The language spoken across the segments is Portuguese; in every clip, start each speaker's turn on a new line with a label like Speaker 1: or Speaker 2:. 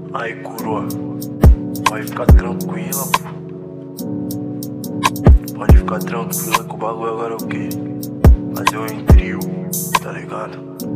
Speaker 1: Aí, coroa, pode ficar tranquila, pô. Pode ficar tranquila que o bagulho agora é o quê? Fazer um trio, tá ligado?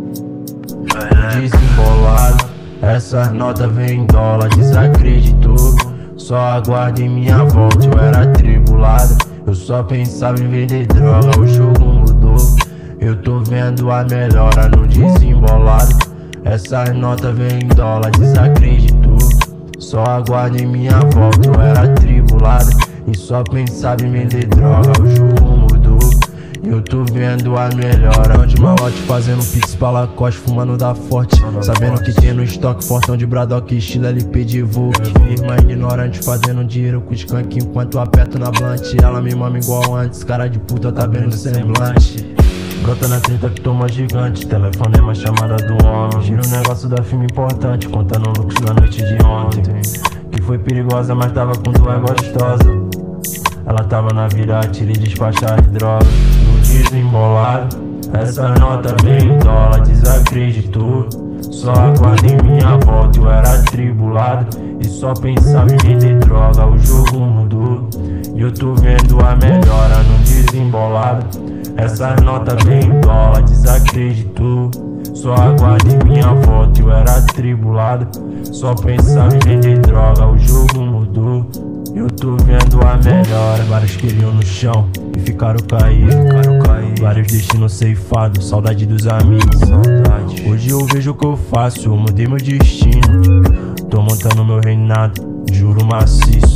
Speaker 2: Desembolado, essas notas vêm em dólar, desacreditou. Só aguardo em minha volta, eu era tribulado. Eu só pensava em vender droga, o jogo mudou. Eu tô vendo a melhora no desembolado. Essas notas vêm em dólar, desacreditou. Só aguardo em minha volta, eu era tribulado. E só pensava em vender droga, o jogo mudou. Eu tô vendo a melhora de malote, fazendo pix pra Lacoste, fumando da forte. Sabendo que tem no estoque, fortão de Bradock, estilo LP de Vogue. Firma ignorante, fazendo dinheiro com skunk enquanto aperto na blunt. Ela me mama igual antes, cara de puta tá vendo semblante. Brota na treta que toma gigante, telefonema chamada do homem. Gira um negócio da firma importante, contando lucros na noite de ontem. Que foi perigosa, mas tava com tu é gostosa. Ela tava na vira, tira e despachar de droga. No desembolado, essa nota veio em dólar, desacreditou. Só aguardo em minha volta, eu era tribulado. E só pensava em vender droga, o jogo mudou. E eu tô vendo a melhora no desembolado. Essa nota veio em dólar, desacreditou. Só aguardo em minha volta, eu era tribulado. Só pensava em vender droga, o jogo mudou. Eu tô vendo a melhora. Vários queriam no chão e ficaram caídos. Vários destinos ceifados, saudade dos amigos. Hoje eu vejo o que eu faço, eu mudei meu destino. Tô montando meu reinado, juro maciço.